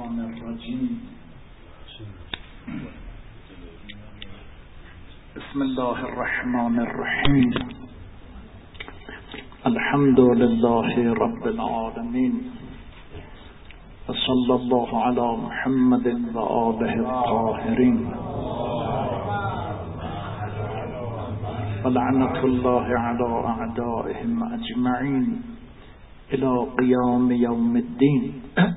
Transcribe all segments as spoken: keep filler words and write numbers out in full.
الشیطان الرجیم. بسم الله الرحمن الرحیم. الحمد لله رب العالمین و صلی الله علی محمد و آله الطاهرین و لعنت الله علی اعدائهم اجمعین الی قیام یوم الدین.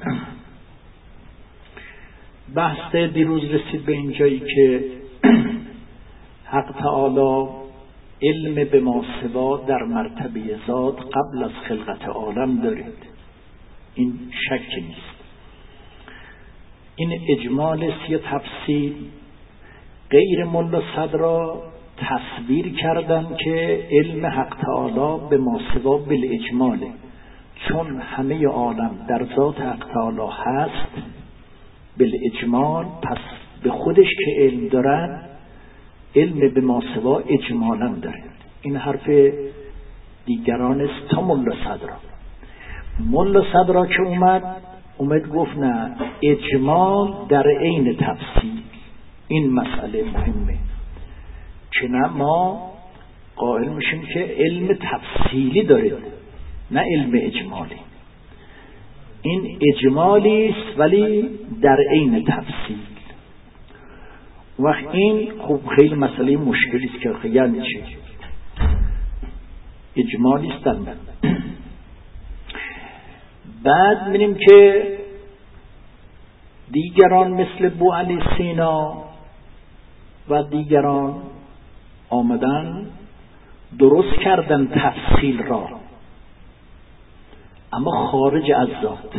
بحث دیروز رسید به اینجایی که حق تعالی علم به ما سوا در مرتبه ذات قبل از خلقت عالم دارید، این شکی نیست. این اجمال است یا تفصیل. غیر ملا صدرا تصویر کردن که علم حق تعالی به ما سوا بالاجماله، چون همه عالم در ذات حق تعالی هست بالاجمال، پس به خودش که علم دارن علم به ما سوا اجمالا داره. این حرف دیگران است تا ملا صدرا. ملا صدرا که اومد اومد گفت نه، اجمال در عین تفصیل. این مسئله مهمه که نه ما قائل میشیم که علم تفصیلی دارید، نه علم اجمالی. این اجمالی است ولی در عین تفصیل. وقت این خوب خیلی مسئله مشکلی است که یعنی چه اجمالی است. بعد می‌بینیم که دیگران مثل بو علی سینا و دیگران آمدن درست کردن تفصیل را، اما خارج از ذات.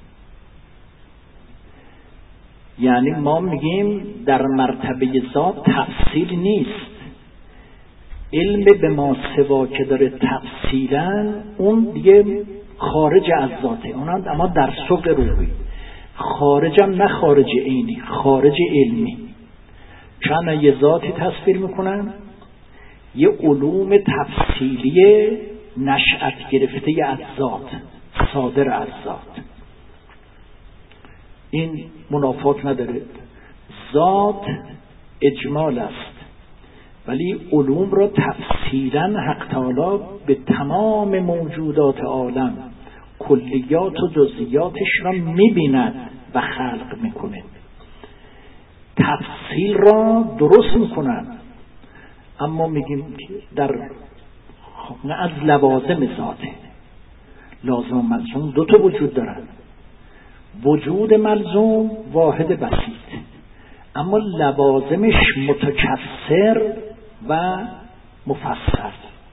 یعنی ما میگیم در مرتبه ذات تفصیل نیست. علم به ما سوا که داره تفصیلا اون دیگه خارج از ذاته، اونم اما در سوق روحی. خارجم نه خارج عینی، خارج علمی. چون یه ذاتی تصویر میکنن، یه علوم تفصیلی نشأت گرفته از ذات، صادر از ذات. این منافات نداره. ذات اجمال است ولی علوم را تفصیلا حق تعالی به تمام موجودات عالم کلیات و جزئیاتش را میبیند و خلق میکنه. تفصیل را درست میکنن، اما میگیم که در نه از لوازم ذاته. لازم و ملزوم دو تا وجود دارن. وجود ملزوم واحد بسیط، اما لوازمش متکثر و مفصل.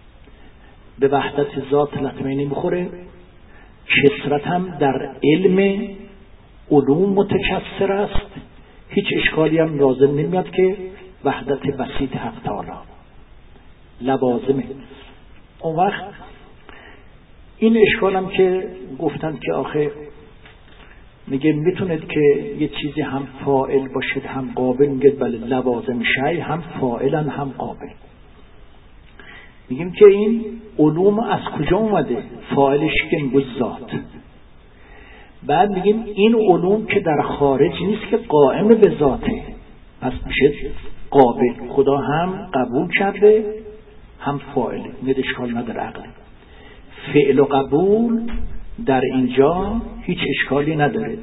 به وحدت ذات لطمه نمیخوره. کثرت هم در علم علوم متکثر است. هیچ اشکالی هم لازم نمیاد که وحدت بسیط حق تعالی لوازمه. اون وقت این اشکال هم که گفتن که آخه میگه میتونید که یه چیزی هم فاعل باشد هم قابل. میگه بله، لوازم شیء هم فاعلن هم قابل. میگیم که این علوم از کجا اومده؟ فاعلش که میگه ذات. بعد میگیم این علوم که در خارج نیست که قائم به ذاته، پس میشه قابل. خدا هم قبول کرده هم فاعله. میگه اشکال نداره عقل. فعل و قبول در اینجا هیچ اشکالی نداره.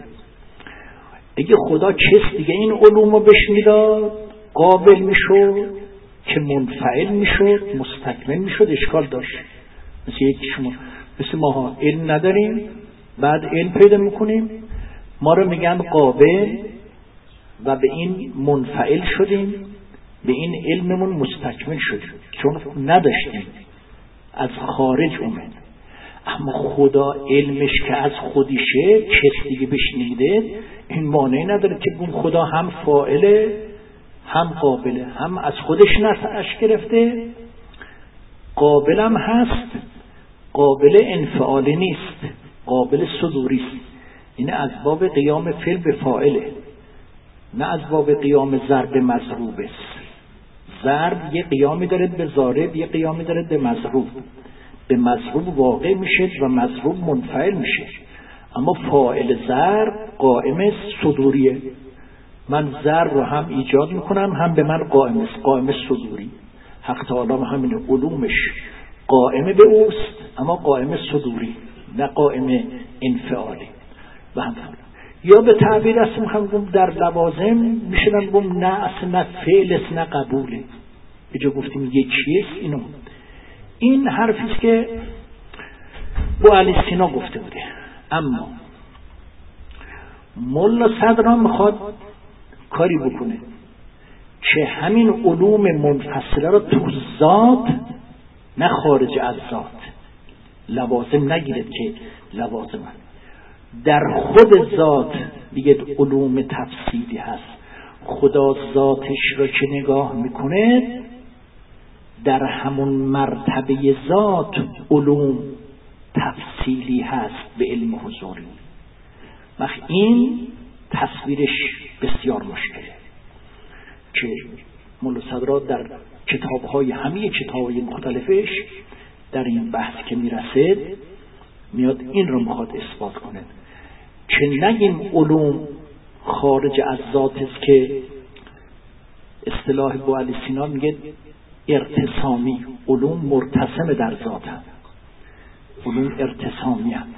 اگه خدا کس دیگه این علوم رو بهش میداد قابل میشد که منفعل میشد، مستکمل میشد، اشکال داشت. مثل یکی شما مثل ماها علم نداریم، بعد علم پیدا میکنیم، ما رو میگن قابل و به این منفعل شدیم، به این علممون مستکمل شدیم چون نداشتیم، از خارج اومد. اما خدا علمش که از خودشه کس دیگه بهش نمیده، این مانعی نداره که بگیم خدا هم فاعله هم قابله، هم از خودش نسعش گرفته، قابل هم هست. قابل انفعالی نیست، قابل صدوری است. این از باب قیام فعل به فاعله، نه از باب قیام ضرب مضروب است. ضرب یه قیامی داره به ضارب، یه قیامی داره به مضروب. به مضروب واقع میشه و مضروب منفعل میشه. اما فاعل ضرب قائم صدوریه. من ضرب رو هم ایجاد میکنم هم به من قائم است، قائم صدوری. حق تعالی همین علومش قائم به اوست اما قائم صدوری نه قائم انفعالی. و هم یا به تعبیر است میخوام در لوازم میشنن بگم نه اصلا نه فعل است نه قبوله. به جا گفتیم یکیه است. اینو این حرفی است که با علی سینا گفته بوده. اما ملا صدران میخواد کاری بکنه که همین علوم منفصله را تو ذات نه خارج از ذات لوازم نگیرد که لوازم در خود ذات دیگه علوم تفصیلی هست. خدا ذاتش را که نگاه میکنه در همون مرتبه ذات علوم تفصیلی هست به علم حضوری. وقت این تصویرش بسیار مشکله که مولا صدرا در کتاب‌های همه کتاب‌های مختلفش در این بحث که میرسد میاد این رو میخواد اثبات کنه که نگیم علوم خارج از ذات است که اصطلاح با علی سینا میگه ارتسامی. علوم مرتسم در ذات هست، علوم ارتسامی هست.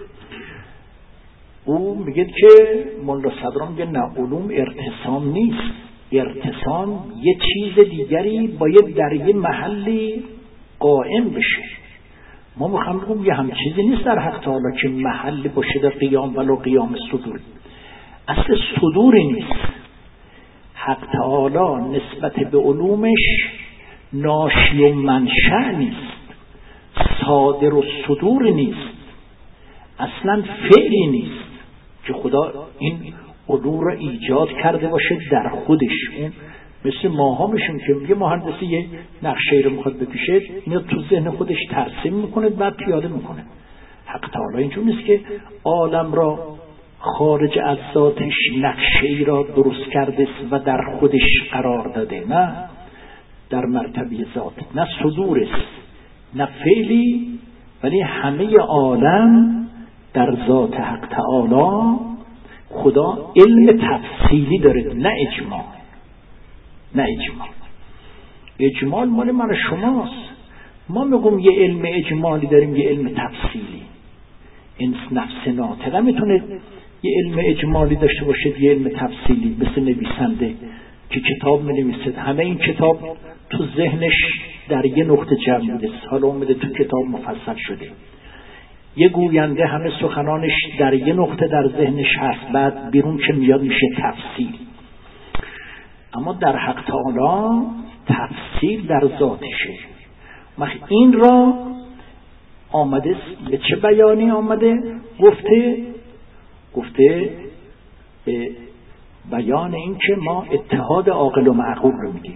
او میگه که مولا صدرا میگه نه علوم ارتسام نیست. ارتسام یه چیز دیگری باید در یه محلی قائم بشه. ما میخوام بگم یه هم چیزی نیست در حق تعالی که محل باشه در قیام ولو قیام صدور. اصل صدوری نیست. حق تعالی نسبت به علومش ناشی و منشأ نیست، صادر و صدور نیست، اصلا فعلی نیست که خدا این علوم را ایجاد کرده باشه در خودش. اون مثل ماها میشون که یه مهندسی یه نقشه رو میخواد بکشه، اینو تو ذهن خودش ترسیم میکنه بعد پیاده میکنه. حق تعالی اینجور نیست که عالم را خارج از ذاتش نقشه ای را درست کرده و در خودش قرار داده. نه در مرتبه ذات، نه صدور است نه فعلی، ولی همه عالم در ذات حق تعالی خدا علم تفصیلی داره، نه اجمال. نه اجمال. اجمال مال من شماست. ما میگم یه علم اجمالی داریم یه علم تفصیلی. این نفس ناطقه میتونه یه علم اجمالی داشته باشه یه علم تفصیلی، مثل نویسنده که کتاب می‌نویسه همه این کتاب تو ذهنش در یه نقطه جمع بوده، حالا اومده تو کتاب مفصل شده. یه گوینده همه سخنانش در یه نقطه در ذهنش هست، بعد بیرون که میاد میشه تفصیل. اما در حق تعالی تفصیل در ذاتشه. وقت این را آمده به چه بیانی آمده؟ گفته گفته به بیان این که ما اتحاد عاقل و معقول رو میگیم.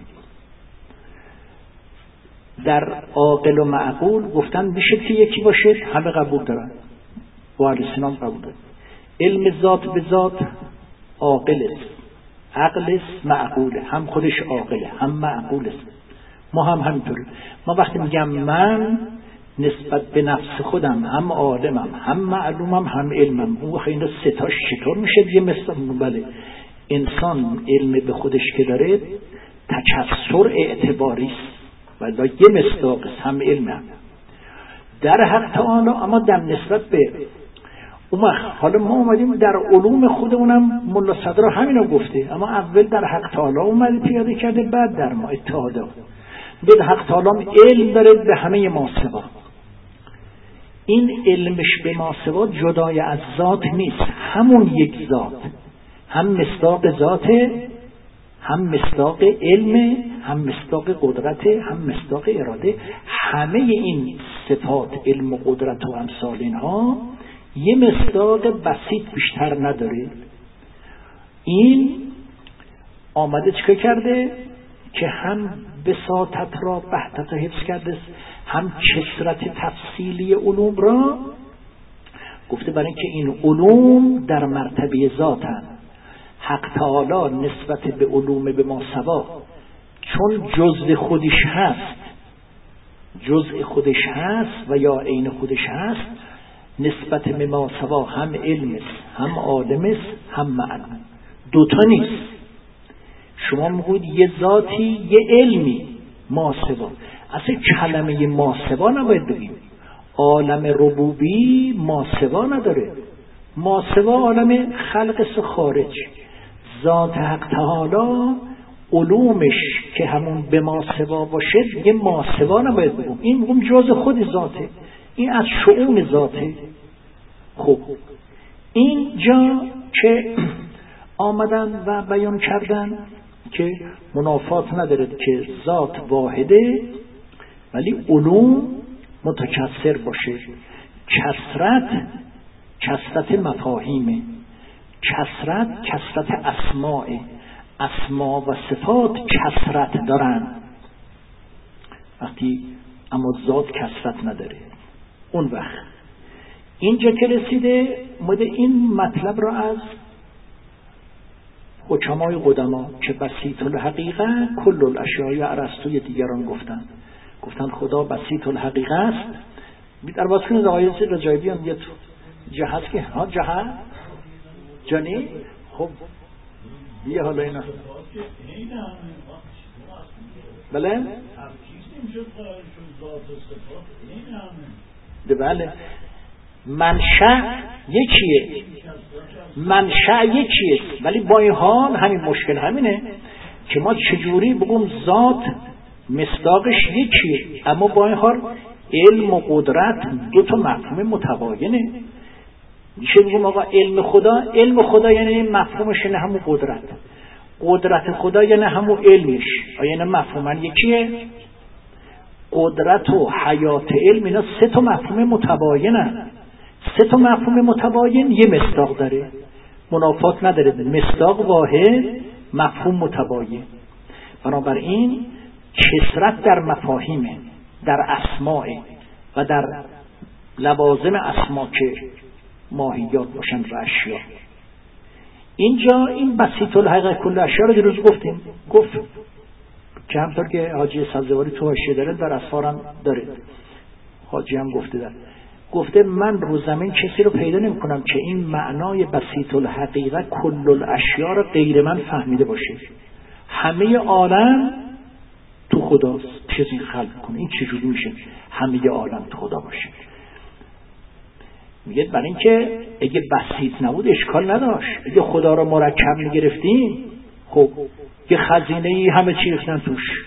در عاقل و معقول گفتن میشه که یکی باشه، همه قبول دارن، و اهل سنت قبول دارن. علم ذات به ذات عاقل است، عقل است، معقوله، هم خودش عاقله هم معقول است. ما هم همینطوری. ما وقتی میگم من نسبت به نفس خودم هم عالمم هم معلومم هم علمم، اون وقت اینا ستاش چطور میشه؟ یه مثلا بله انسان علم به خودش که داره تکثر اعتباری است و یه مصداق است، هم علم هم در حق تعالی. اما در نسبت به اون حالا ما اومدیم در علوم خودمونم مولا صدرا همینو گفته، اما اول در حق تعالی اومده پیاده کرده، بعد در ما اتحاد. به حق تعالی علم داره به همه ما سوا. این علمش به ما سوا جدای از ذات نیست، همون یک ذات، هم مصداق ذاته، هم مصداق علم، هم مصداق قدرت، هم مصداق اراده. همه این صفات علم و قدرت و امثال اینها یه مصداق بسیط بیشتر نداره. این آمده چکه کرده که هم بساطت را بحثت حفظ کرده، هم کثرت تفصیلی علوم را گفته، برای اینکه این علوم در مرتبه ذاتن. حق تعالی نسبت به علوم به ما سوا چون جزء خودش هست، جزء خودش هست و یا عین خودش هست، نسبت به ما سوا هم علم است هم عالم است هم معنی، دوتا نیست. شما میگوید یه ذاتی یه علمی ما سوا، اصلا کلمه ما سوا نباید بگیم. عالم ربوبی ما سوا نداره، ما سوا عالم خلق است خارج. ذات حق تعالی علومش که همون به ما سوا باشه یه ما سوا نباید بگیم، این میگم جز خود ذاته، این از شؤون ذاته. خب این جا که آمدن و بیان کردن که منافات نداره که ذات واحده ولی علوم متکثر باشه. کثرت کثرت مفاهیمه، کثرت کثرت اسماء، اسما و صفات کثرت دارن وقتی، اما ذات کثرت نداره. اون وقت اینجا که رسیده مده این مطلب را از حکمای قدما که بسیط الحقیقه کل الاشیاء ارسطوی دیگران گفتن گفتن خدا بسیط الحقیقه است. در واسه این آیه رجایی هم یه جه هست که ها جه جانی. خب بیا حالا اینا بله بله منشأ یکیه، منشأ یکیه، ولی با این حال همین مشکل همینه که ما چجوری بگم ذات مصداقش یکیه اما با این حال علم و قدرت دو تا مفهوم متباینه. میشه بگم آقا علم خدا، علم خدا یعنی مفهومش نه همون قدرت، قدرت خدا یعنی همون علمش، یعنی مفهوما یکیه. قدرت و حیات علم اینا سه تا مفهوم متباینن، سه تا مفهوم متباین یه مصداق داره، منافات نداره، مصداق واحد مفهوم متباین. بنابراین کثرت در مفاهیم، در اسماء و در لوازم اسما که ماهیات باشن و اشیا. اینجا این بسیط الحقیقه کل اشیا رو دیروز گفتیم، گفت که همطور که حاجی سبزواری تو حاشیه داره در اسفارم داره، حاجی هم گفته در گفته من رو زمین کسی رو پیدا نمی کنم که این معنای بسیط الحقیقه کل الاشیا رو غیر من فهمیده باشه. همه عالم تو خداست، چیزی خلق کنه. این چجوری میشه همه عالم تو خدا باشه؟ میگه برای اینکه اگه بسیط نبود اشکال نداشت، اگه خدا رو مرکب میگرفتیم خب یه خزینه ای همه چی ریختن توش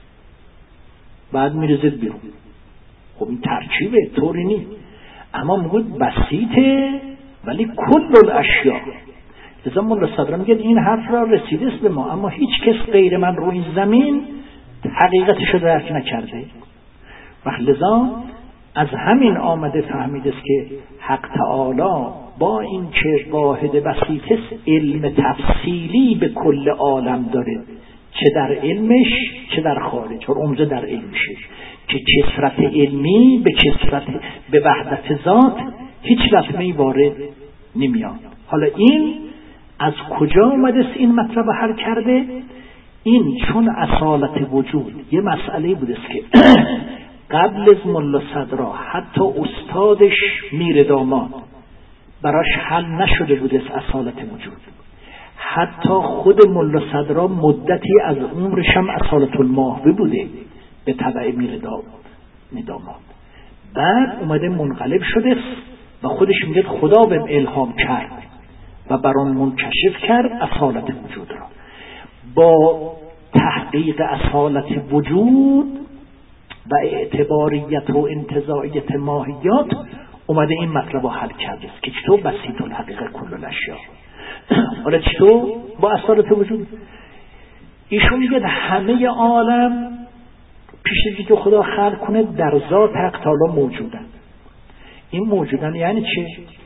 بعد میرزید بیرون، خب این ترکیبه طوری نیست. اما میگه بسیطه ولی کل الاشیا. لذا مولا صدرا میگه این حرف را رسیده است به ما اما هیچ کس غیر من روی این زمین حقیقتش رو درک نکرده. و لذا از همین آمده فهمیده است که حق تعالی با این که واحد بسیط است علم تفصیلی به کل عالم داره، چه در علمش چه در خارج، چون عمده در علمشه که کثرت علمی به کثرت به وحدت ذات هیچ لطمه‌ای وارد نمیاد. حالا این از کجا آمده است این مطلب حل کرده؟ این چون اصالت وجود یه مسئله بوده است که قبل از ملا صدرا حتی استادش میر داماد براش حل نشده بوده است اصالت وجود. حتی خود ملا صدرا مدتی از عمرش هم اصالت الماهوی بوده به تبع میر داماد. بعد اومده منقلب شده و خودش میگه خدا بهم الهام کرد و برام منکشف کرد اصالت وجود را. با تحقیق اصالت وجود و اعتباریت و انتزاعیت ماهیات اومده این مطلب رو حل کرده که چطور بسیط الحقیقه کل الاشیا. حالا چطور با اصالت وجود؟ ایشون میگه همه عالم پیش از اینکه خدا خلق کنه در ذات حق تعالی موجودن. این موجودن یعنی چه؟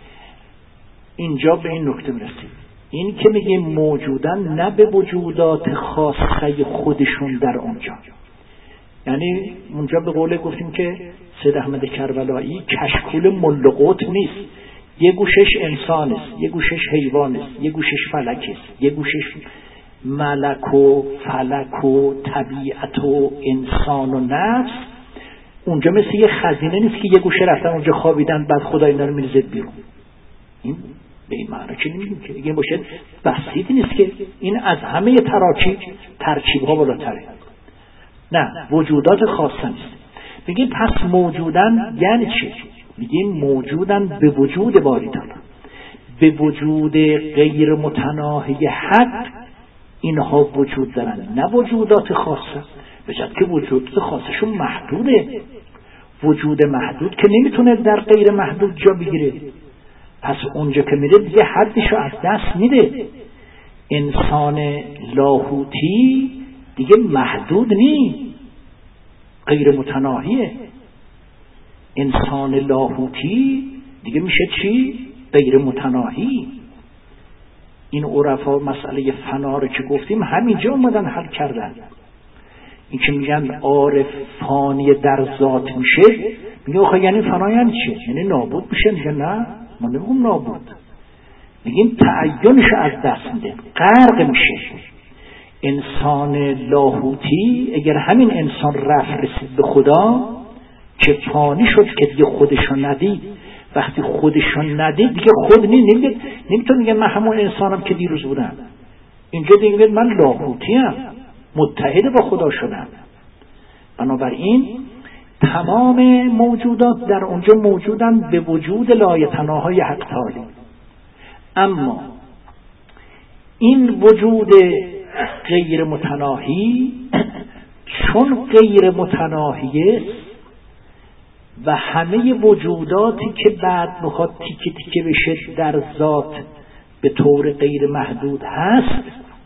اینجا به این نکته میرسید، این که میگه موجودن نه به وجودات خاصه خودشون در اونجا، یعنی اونجا به قول گفتیم که سید احمد کربلایی کشکول ملقوت نیست، یه گوشش انسان است، یه گوشش حیوان است، یه گوشش فلک است، یه گوشش ملک و فلک و طبیعت و انسان و نفس، اونجا مثل یه خزینه نیست که یه گوشه رفتن اونجا خوابیدن بعد خدا اینا رو میریزه بیرون. این به این معنی که نمیگیم که این باشه بسیطی نیست که این از همه تراکیب ترکیب ها بالاتره. نه، وجودات خاصه نیست. میگیم پس موجودن یعنی چی؟ میگیم موجودن به وجود باری تعالی، به وجود غیر متناهی حق اینها وجود دارن، نه وجودات خاصه. بجد که وجودات خاصشون محدوده. وجود محدود که نمیتونه در غیر محدود جا بگیره، پس اونجا که میره دیگه حدشو از دست میده. انسان لاهوتی دیگه محدود نی، غیر متناهیه. انسان لاهوتی دیگه میشه چی؟ غیر متناهی. این عرفا مسئله فنا رو که گفتیم همینجا اومدن حل کردن. این که میگن عارف فانی در ذات میشه، میگه آخه یعنی فنا یعنی چه؟ یعنی نابود میشه؟ میگه نه، ما نمیگیم نابود، میگیم تعینش از دست میده، غرق میشه. انسان لاهوتی اگر همین انسان رفت رسید به خدا که فانی شد که دیگه خودشو ندید، وقتی خودشو ندید دیگه خود نی نمیگه، نمیتونه میگه من همون انسانم که دیروز بودم. اینجا دیگه میگه من لاهوتیم، متحد با خدا شدم. بنابراین تمام موجودات در اونجا موجودن به وجود لایتناهای حق تعالی. اما این وجود غیر متناهی چون غیر متناهی و همه وجوداتی که بعد میخواد تیکه تیکه بشه در ذات به طور غیر محدود هست،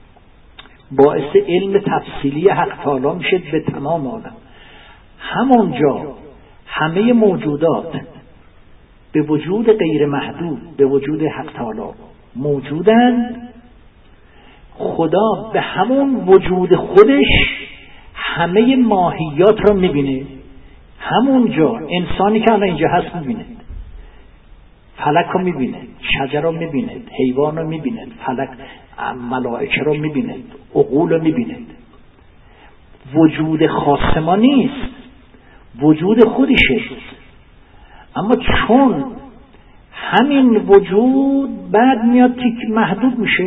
باعث علم تفصیلی حق تعالی میشه به تمام عالم. همونجا همه موجودات به وجود غیر محدود، به وجود حق تعالی موجودند. خدا به همون وجود خودش همه ماهیات را میبینه. همونجا انسانی که الان اینجا هست میبینه، فلک رو میبینه، شجر رو میبینه، حیوان رو میبینه، فلک ملائکه رو میبینه، عقول رو میبینه. وجود خاص ما نیست، وجود خودشه. اما چون همین وجود بعد میاد تیک محدود میشه،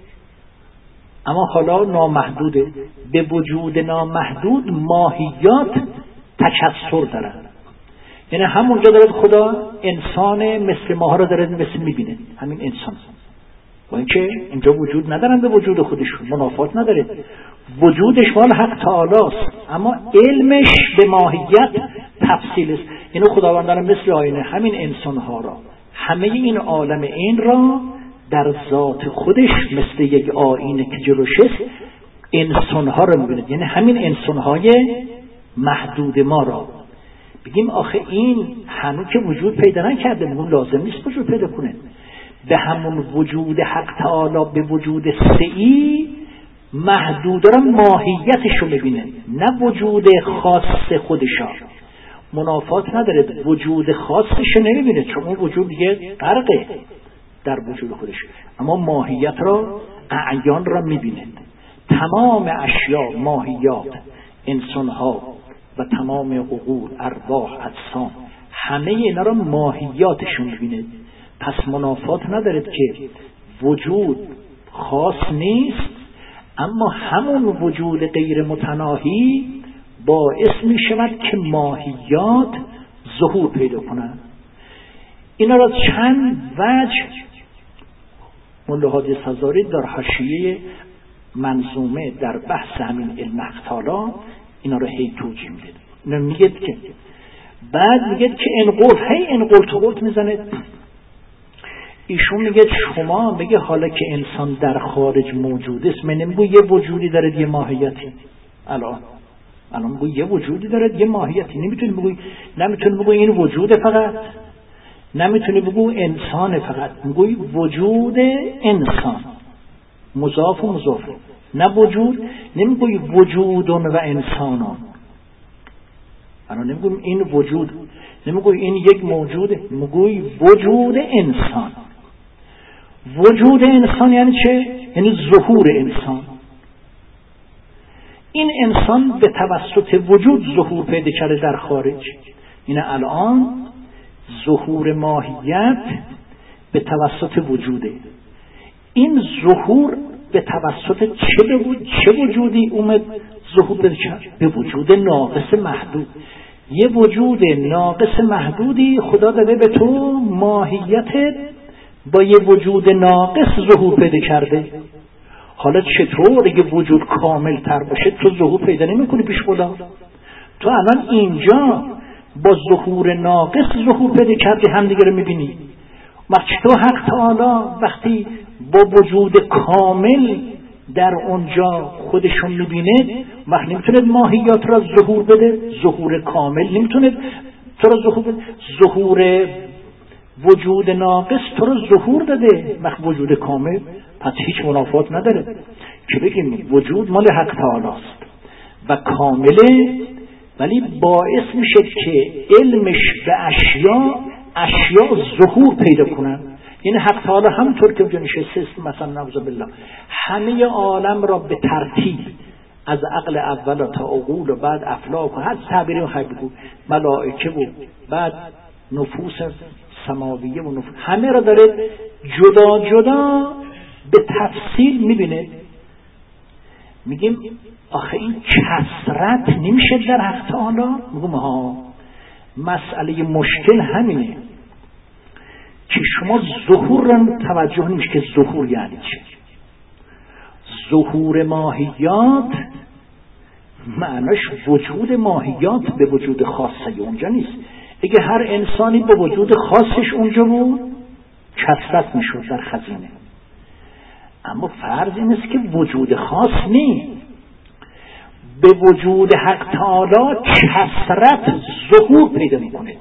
اما حالا نامحدوده، به وجود نامحدود ماهیات تکثر دارن. یعنی همونجا داره خدا انسان مثل ماها رو داره مثل میبینه، همین انسان، با اینکه اینجا وجود ندارن به وجود خودشون، منافات نداره، وجودش مال حق تعالی است، اما علمش به ماهیت تفصیل است. اینو خداوند داره مثل آینه همین انسان ها را، همه این عالم این را در ذات خودش مثل یک آینه که جلوش است انسان ها رو میبینه. یعنی همین انسان های محدود ما را بگیم آخه این هنوز که وجود پیدا نکرده، بگیم لازم نیست وجود پیدا کنه. به همون وجود حق تعالی، به وجود سعی محدود را ماهیتش رو میبینه، نه وجود خاص خودشا. منافات نداره، وجود خاصش رو نمیبینه چون اون وجود دیگه غرقه در وجود خودش، اما ماهیت را، اعیان را میبینه. تمام اشیا، ماهیات، انسانها و تمام عقول، ارواح، اجسام، همه اینا را ماهیاتشون میبینه. پس منافات ندارد که وجود خاص نیست، اما همون وجود غیر متناهی باعث می شود که ماهیات ظهور پیدا کنند. اینا را چند وجه ملا حاجی سزاری در حاشیه منظومه در بحث همین علم حق تعالی اینا را هی توجیه میده. اینا میگه که بعد میگه که انقلت، هی انقلت قلت میزنه. ایشون میگه شما میگه حالا که انسان در خارج موجود است، من نمیگو یه وجودی داره یه ماهیتی. الان الان میگو یه وجودی داره یه ماهیتی. نمیتونی بگوی، نمیتونی بگوی این وجود فقط، نمیتونی بگو انسان فقط، میگوی وجود انسان، مضاف و مضاف. نه وجود، نمیگوی وجودون و انسانان. الان نمیگوی این وجود، نمیگوی این یک موجوده، میگوی وجود انسان. وجود انسان یعنی چه؟ یعنی ظهور انسان. این انسان به توسط وجود ظهور پیدا کرده در خارج. این الان ظهور ماهیت به توسط وجوده. این ظهور به توسط چه, چه وجودی اومد ظهور پیدا کرد؟ به وجود ناقص محدود. یه وجود ناقص محدودی خدا داده به تو، ماهیتت با یه وجود ناقص ظهور پیدا کرده. حالا چطور اگه وجود کامل تر باشه تو ظهور پیدا نمی کنی پیش خدا؟ تو الان اینجا با ظهور ناقص ظهور پیدا کردی، همدیگه رو میبینی. وقتی تو حق تعالی وقتی با وجود کامل در اونجا خودشون میبینه، وقت نمیتونه ماهیات را ظهور بده، ظهور کامل نمیتونه تو را ظهور بده. ظهور وجود ناقص تو را ظهور داده، وقت وجود کامل پس هیچ منافات نداره که بگیم وجود مال حق تعالی است و کامله، ولی باعث میشه که علمش به اشیا اشیا ظهور پیدا کنن. این حق تعالی همطور که اونجا نشسته مثلا نعوذ بالله همه عالم را به ترتیب از عقل اول تا عقول و بعد افلاک و هر تعبیری رو خیلی بگو، ملائکه و بعد نفوس سماویه و نفوس، همه را داره جدا جدا به تفصیل میبینه. میگیم آخه این کثرت نمیشه در حق تعالی؟ میگم ها، مسئله مشکل همینه که شما ظهور را توجه نمیشه که ظهور یعنی چه. ظهور ماهیات معناش وجود ماهیات به وجود خاصه اونجا نیست. اگه هر انسانی به وجود خاصش اونجا بود کثرت میشد در خزینه، اما فرض این است که وجود خاص نیست. به وجود حق تعالی کثرت ظهور پیدا میکنه.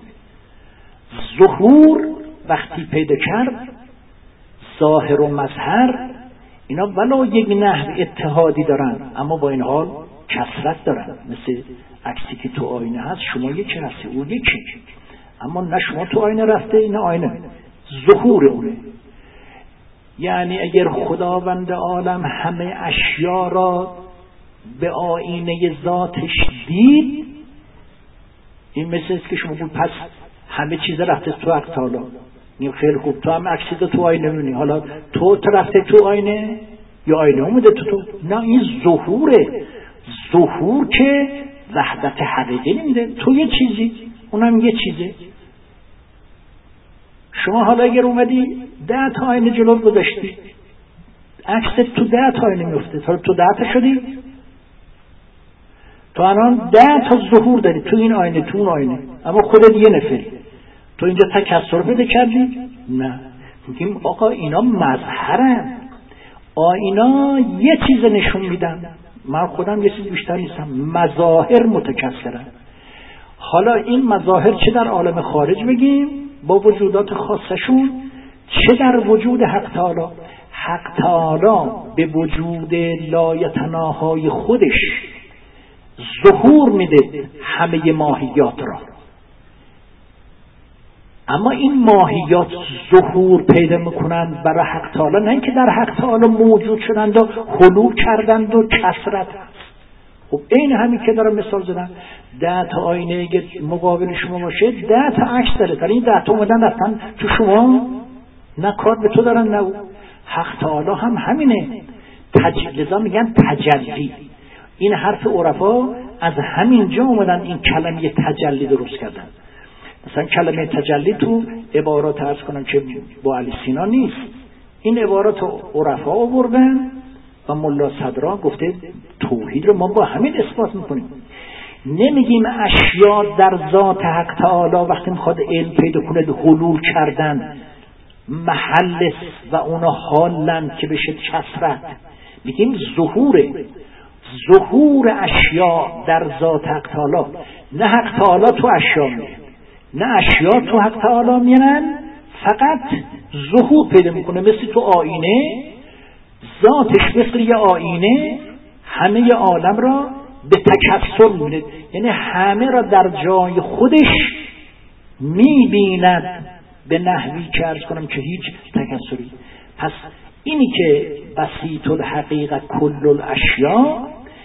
ظهور وقتی پیدا کرد، ظاهر و مظهر اینا ولو یک نحو اتحادی دارن اما با این حال کثرت دارن. مثل عکسی که تو آینه هست، شما یکی هستی او یکی، اما نه شما تو آینه رفته این آینه، ظهور اونه. یعنی اگر خداوند عالم همه اشیا را به آینه ذاتش دید، این مثل است که شما بود پس همه چیز رفته تو حق تعالی. این خیلی خوب، تو هم عکسی تو آینه میبینی، حالا تو رفته تو آینه یا آینه اومده تو تو؟ نه، این ظهوره. ظهور که وحدت حقیقی نمیده، تو یه چیزی اونم یه چیزه. شما حالا اگر اومدی ده تا آینه جلو گذاشتی، عکست تو ده تا آینه میفته، تو تو ده تا شدی، تو الان ده تا ظهور داری تو این آینه تو اون آینه، اما خودت یه نفری. تو اینجا تکثر پیدا کردی؟ نه. میگیم آقا اینا مظهرن، آینا یه چیز نشون میدن، من خودم یه چیز بیشتر نیستم، مظاهر متکثرن. حالا این مظاهر چه در عالم خارج بگیم با وجودات خاصشون، چه در وجود حق تعالی. حق تعالی به وجود لایتناهای خودش ظهور میده همه ماهیات را، اما این ماهیات ظهور پیدا میکنند برای حق تعالی، نه اینکه در حق تعالی موجود شدند و حلول کردند و کثرت هست. خب این همین که دارم مثال زدم، ده تا آینه اگر مقابل شما باشه ده تا عکس داره، تا این ده تا اومدن رفتن تو شما، نه کار به تو دارن نه او. حق تعالی هم همینه، تج... لذا میگن تجلی. این حرف عرفا از همین جا اومدن این کلمه تجلی درست کردن. مثلا کلمه تجلی تو عبارات عرض کنم که با علی سینا نیست، این عبارات عرفا آوردن و ملا صدرا گفته توحید رو ما با همین اثبات میکنیم. نمیگیم اشیا در ذات حق تعالی وقتی میخواد علم پیدا کنه حلول کردن محل و اونا حالن که بشه کثرت، میگیم ظهوره. ظهور اشیا در ذات حق تعالی، نه حق تعالی تو اشیا میره، نه اشیا تو حق تعالی میرن، فقط ظهور پیدا میکنه. مثل تو آینه، ذاتش مثل یه آینه همه عالم را به تکثر میبیند، یعنی همه را در جای خودش میبیند به نحوی که عرض کنم که هیچ تکثری. پس اینی که بسیط الحقیقت کل الاشیا،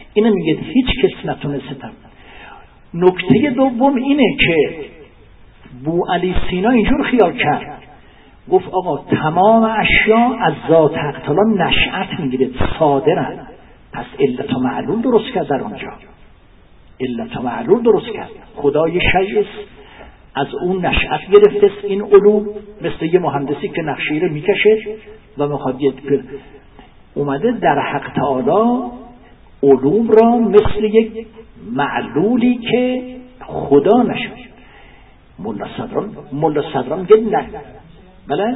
اینو میگه هیچ کس نتونسته تفسیر. نکته دوم اینه که بو علی سینا اینجور خیال کرد، گفت آقا تمام اشیا از ذات حق تعالی نشأت میگیره، صادرن، پس علت و معلول درست کرد در اونجا، علت و معلول درست کرد. خدای شیء از اون نشأت گرفته است. این علوم مثل یه مهندسی که نقشه رو میکشه و میخواد یه اومده در حق تعالی علوم را مثل یک معلولی که خدا نشد. مولا صدران مولا صدران میگه نه، بله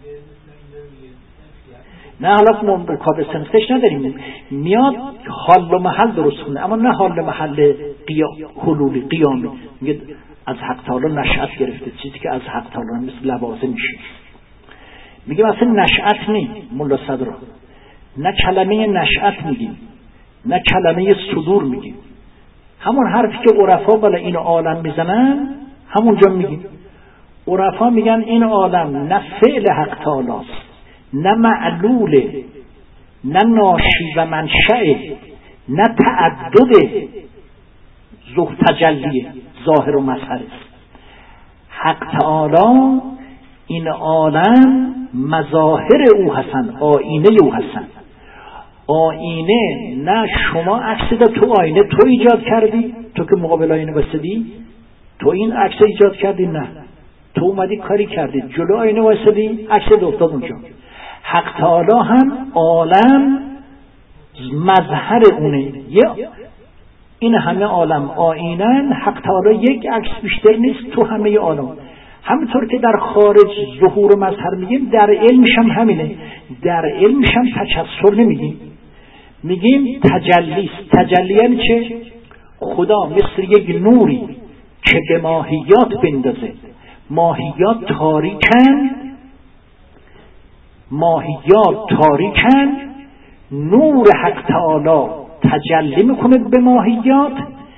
نه، حالا کار سنختش نداریم، میاد حال و محل درست کنه، اما نه حال و محل قیام حلولی قیامی. میگه از حق تعالی نشأت گرفته، چیزی که از حق تعالی مثل لوازم میشه. میگه مثلا نشأت نی مولا صدران، نه کلمه نشأت میگیم، نه کلمه صدور میگیم، همون حرفی که عرفا بالا این عالم میزنن همونجا میگیم. عرفا میگن این عالم نه فعل حق تعالی است، نه معلوله، نه ناشی و منشأ، نه تعدد ظهور تجلیه، ظاهر و مظهر است. حق تعالی این عالم مظاهر او هستند، آینه او هستند. آینه نه شما عکس ده تو آینه تو ایجاد کردی، تو که مقابل آینه واسدی تو این عکس ایجاد کردی، نه تو اومدی کاری کردی جلو آینه واسدی عکس ده افتاد اونجا. حق تعالی هم عالم مظهر اونه، یه این همه عالم آینن، حق تعالی یک عکس بیشتر نیست تو همه عالم. همینطور که در خارج ظهور و مظهر میگیم، در علمش هم همینه، در علمش هم تجسر نمیگیم، میگیم تجلی. تجلی یعنی چه؟ خدا مثل یک نوری که به ماهیات بندازه، ماهیات تاریکن، ماهیات تاریکن، نور حق تعالی تجلی میکنه به ماهیات،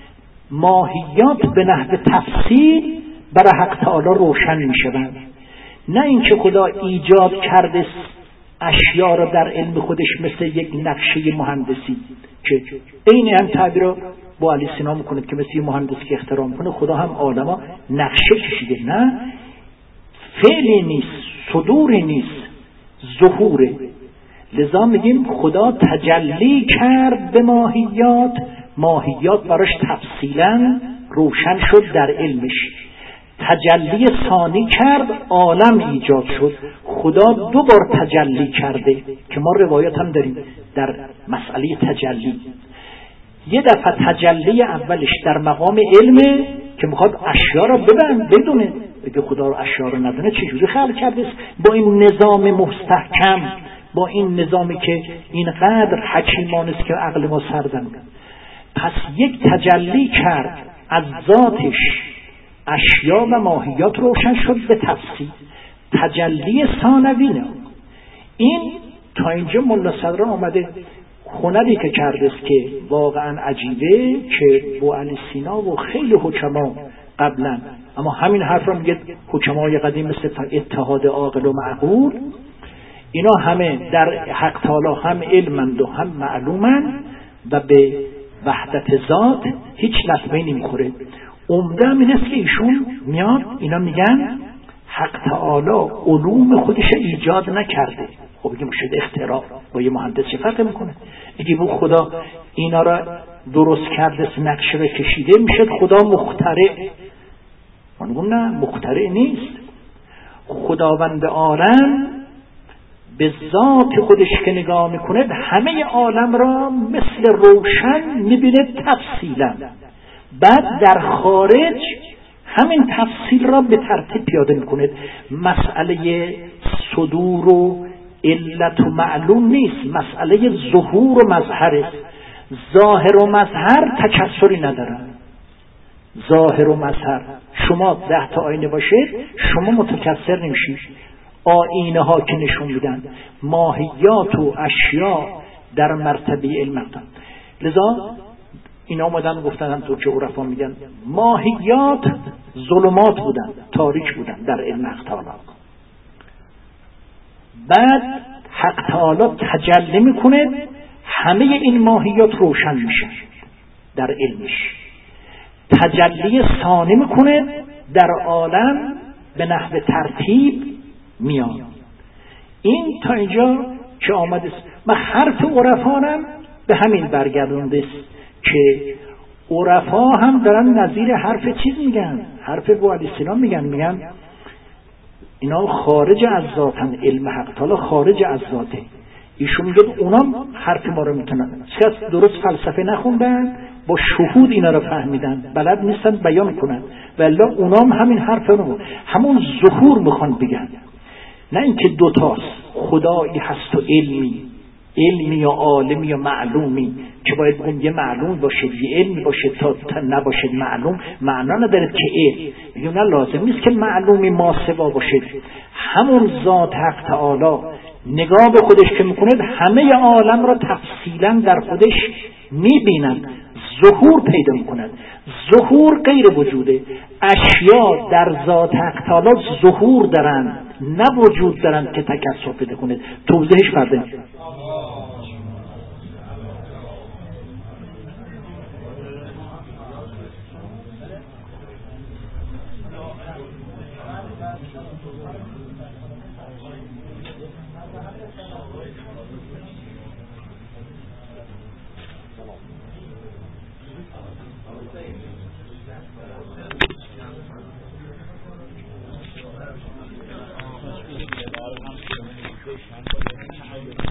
ماهیات به نحو تفصیل برای حق تعالی روشن میشوند. نه اینکه خدا ایجاد کرده اشیا را در علم خودش مثل یک نقشه مهندسی که این هم تعبیر رو با علی سینا میکنه که مثل یک مهندسی که اختراع میکنه، خدا هم عالما نقشه کشیده. نه، فعلی نیست، صدوری نیست، ظهوره. لذا میگیم خدا تجلی کرد به ماهیات، ماهیات براش تفصیلا روشن شد در علمش. تجلی ثانی کرد، عالم ایجاد شد. خدا دو بار تجلی کرده که ما روایت هم داریم در مسئله تجلی. یه دفعه تجلی اولش در مقام علمه که میخواد اشیا را ببند بدونه، بگه خدا رو اشیا رو ندونه چجوری خلق کرده است با این نظام مستحکم، با این نظامی که اینقدر حکیمانه است که عقل ما سردن. پس یک تجلی کرد از ذاتش، اشیا و ماهیات روشن شد به تفصیل. تجلی ثانوی. این تا اینجا مولا صدران آمده هنری که کرده است که واقعا عجیبه، که بو علی سینا و خیلی حکما قبلا، اما همین حرف رو میگه حکمای قدیم مثل اتحاد عاقل و معقول، اینا همه در حق تعالی هم علمند و هم معلومند و به وحدت ذات هیچ لطمه نمیخوره. عمده هم این است که ایشون میاد اینا میگن حق تعالی علوم خودش ایجاد نکرده. خب بگیم شده اختراع، با یه مهندس چه فرق میکنه؟ اگه بو خدا اینا را درست کرده، نقشه را کشیده، میشه خدا مخترع. من میگم نه، مخترع نیست. خداوند عالم به ذات خودش که نگاه میکنه همه عالم را مثل روشن میبینه تفصیلا، بعد در خارج همین تفصیل را به ترتیب پیاده میکنه. مسئله صدور و علت و معلوم نیست، مسئله ظهور و مظهر است. ظاهر و مظهر تکسری ندارن. ظاهر و مظهر، شما ده تا آینه باشه شما متکثر نمیشید. آینه ها که نشون میدن ماهیات و اشیا در مرتبه علم مقدم. لذا اینا آمدن گفتن هم تو که عرفا میگن ماهیات ظلمات بودن، تاریک بودن در علم حق تعالی. بعد حق تعالی تجلی میکنه، همه این ماهیات روشن میشن در علمش، تجلی ثانی میکنه در عالم به نحو ترتیب میان. این تا اینجا که آمده است و حرف عرفانم به همین برگردونده است که عرفا هم دارن نظیر حرف چیز میگن، حرف ابو علیه السلام میگن، میگن اینا خارج از ذاتن، علم حق تعالی خارج از ذاته. ایشون میگه اونام حرف ما رو میتونن، چرا درست فلسفه نخوندن، با شهود اینا رو فهمیدن، بلد نیستن بیان کنن، ولی اونام همین حرف رو همون ظهور میخوان بگن. نه اینکه دوتاست، خدایی هست و علمی، علمی یا عالمی یا معلومی که باید بگم یه معلوم باشه یه علمی باشه تا, تا نباشه معلوم معنا نداره که علم. میگم نه لازم نیست که معلومی ما سوا باشه، همون ذات حق تعالی نگاه به خودش که میکنه همه عالم را تفصیلا در خودش میبیند، ظهور پیدا میکند. ظهور غیر وجوده، اشیا در ذات حق تعالی ظهور دارن نه وجود دارن که تکثر پیدا کنه. توضیحش فرده